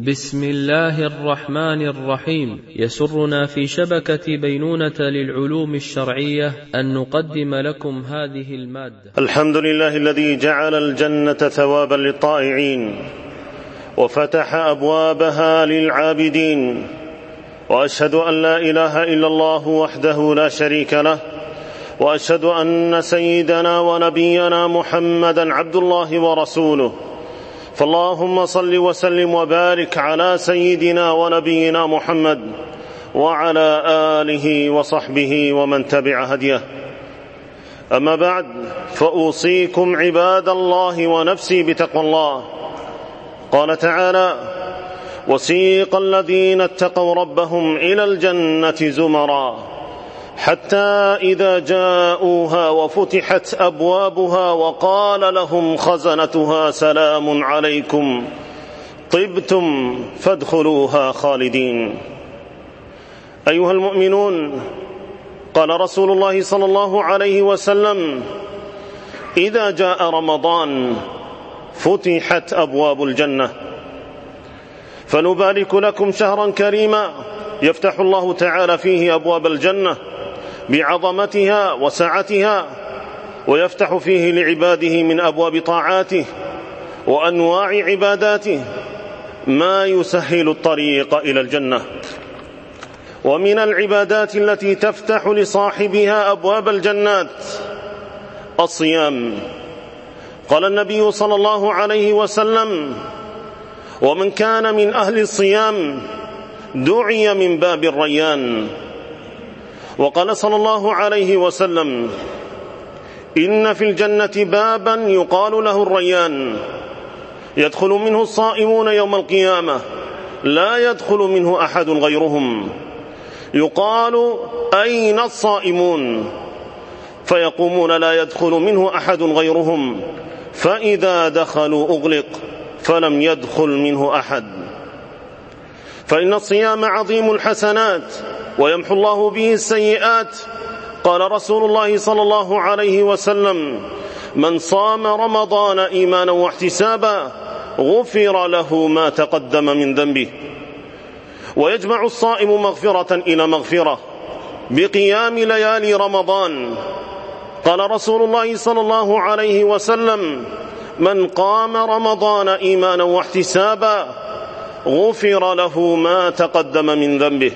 بسم الله الرحمن الرحيم. يسرنا في شبكة بينونة للعلوم الشرعية أن نقدم لكم هذه المادة. الحمد لله الذي جعل الجنة ثوابا للطائعين وفتح أبوابها للعابدين، وأشهد أن لا إله إلا الله وحده لا شريك له، وأشهد أن سيدنا ونبينا محمدا عبد الله ورسوله. فاللهم صل وسلم وبارك على سيدنا ونبينا محمد وعلى آله وصحبه ومن تبع هديه. أما بعد، فأوصيكم عباد الله ونفسي بتقوى الله. قال تعالى: وسيق الذين اتقوا ربهم إلى الجنة زمرا حتى إذا جاءوها وفتحت أبوابها وقال لهم خزنتها سلام عليكم طبتم فادخلوها خالدين. أيها المؤمنون، قال رسول الله صلى الله عليه وسلم: إذا جاء رمضان فتحت أبواب الجنة. فنبارك لكم شهرا كريما يفتح الله تعالى فيه أبواب الجنة بعظمتها وسعتها، ويفتح فيه لعباده من أبواب طاعاته وأنواع عباداته ما يسهل الطريق إلى الجنة. ومن العبادات التي تفتح لصاحبها أبواب الجنات الصيام. قال النبي صلى الله عليه وسلم: ومن كان من أهل الصيام دعي من باب الريان. وقال صلى الله عليه وسلم: إن في الجنة بابا يقال له الريان، يدخل منه الصائمون يوم القيامة لا يدخل منه أحد غيرهم. يقال: أين الصائمون؟ فيقومون لا يدخل منه أحد غيرهم، فإذا دخلوا أغلق فلم يدخل منه أحد. فإن الصيام عظيم الحسنات ويمحو الله به السيئات. قال رسول الله صلى الله عليه وسلم: من صام رمضان إيمانا واحتسابا غفر له ما تقدم من ذنبه. ويجمع الصائم مغفرة إلى مغفرة بقيام ليالي رمضان. قال رسول الله صلى الله عليه وسلم: من قام رمضان إيمانا واحتسابا غفر له ما تقدم من ذنبه،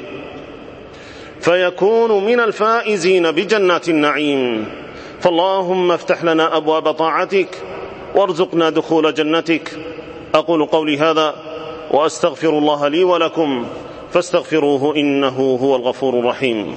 فيكون من الفائزين بجنات النعيم. فاللهم افتح لنا أبواب طاعتك وارزقنا دخول جنتك. أقول قولي هذا وأستغفر الله لي ولكم فاستغفروه إنه هو الغفور الرحيم.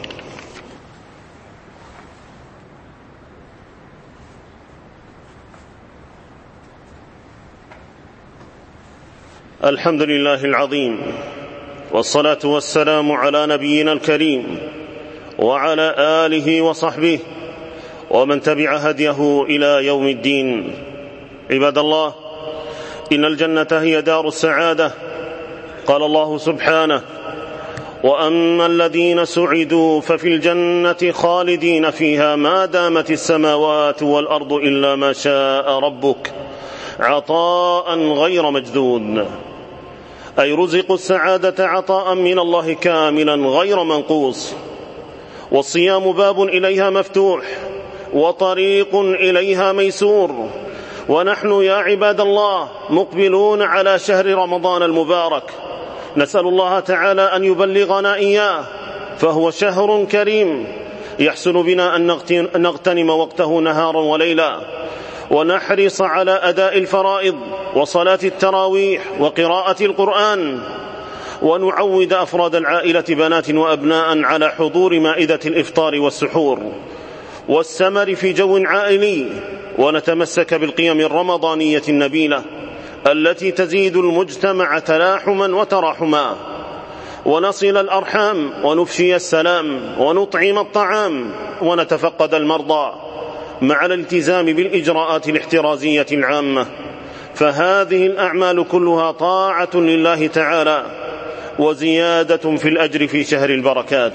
الحمد لله العظيم، والصلاة والسلام على نبينا الكريم وعلى آله وصحبه ومن تبع هديه إلى يوم الدين. عباد الله، إن الجنة هي دار السعادة. قال الله سبحانه: وأما الذين سعدوا ففي الجنة خالدين فيها ما دامت السماوات والأرض إلا ما شاء ربك عطاء غير مجدود. أي رزقوا السعادة عطاء من الله كاملا غير منقوص. والصيام باب إليها مفتوح وطريق إليها ميسور. ونحن يا عباد الله مقبلون على شهر رمضان المبارك، نسأل الله تعالى أن يبلغنا إياه، فهو شهر كريم يحسن بنا أن نغتنم وقته نهارا وليلا، ونحرص على أداء الفرائض وصلاة التراويح وقراءة القرآن، ونعود أفراد العائلة بنات وأبناء على حضور مائدة الإفطار والسحور والسمر في جو عائلي، ونتمسك بالقيم الرمضانية النبيلة التي تزيد المجتمع تلاحما وتراحما، ونصل الأرحام ونفشي السلام ونطعم الطعام ونتفقد المرضى مع الالتزام بالإجراءات الاحترازية العامة. فهذه الأعمال كلها طاعة لله تعالى وزيادة في الأجر في شهر البركات.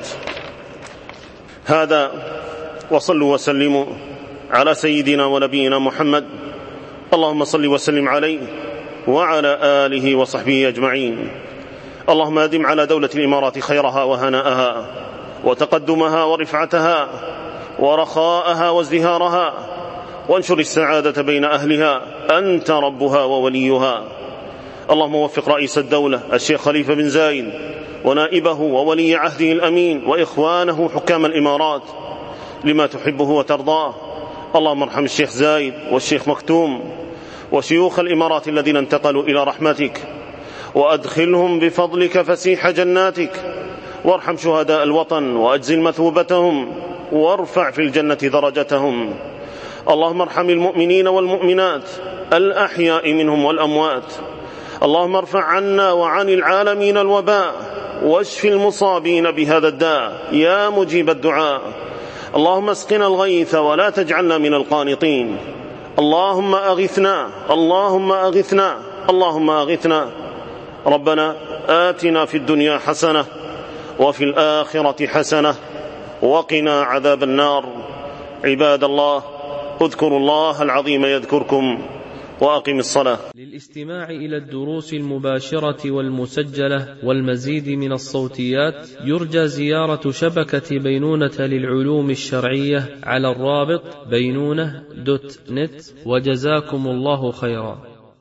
هذا، وصلوا وسلموا على سيدنا ونبينا محمد. اللهم صل وسلم عليه وعلى آله وصحبه أجمعين. اللهم أدم على دولة الإمارات خيرها وهناءها وتقدمها ورفعتها ورخاءها وازدهارها، وانشر السعادة بين أهلها، أنت ربها ووليها. اللهم وفق رئيس الدولة الشيخ خليفة بن زايد ونائبه وولي عهده الأمين وإخوانه حكام الإمارات لما تحبه وترضاه. اللهم ارحم الشيخ زايد والشيخ مكتوم وشيوخ الإمارات الذين انتقلوا إلى رحمتك، وأدخلهم بفضلك فسيح جناتك، وارحم شهداء الوطن وأجزل مثوبتهم، وارفع في الجنة درجتهم. اللهم ارحم المؤمنين والمؤمنات الأحياء منهم والأموات. اللهم ارفع عنا وعن العالمين الوباء، واشف المصابين بهذا الداء يا مجيب الدعاء. اللهم اسقنا الغيث ولا تجعلنا من القانطين. اللهم أغثنا، اللهم أغثنا، اللهم أغثنا. ربنا آتنا في الدنيا حسنة وفي الآخرة حسنة وقنا عذاب النار. عباد الله، اذكروا الله العظيم يذكركم، وأقم الصلاة. للاستماع إلى الدروس المباشرة والمسجلة والمزيد من الصوتيات يرجى زيارة شبكة بينونة للعلوم الشرعية على الرابط بينونة.net، وجزاكم الله خيرا.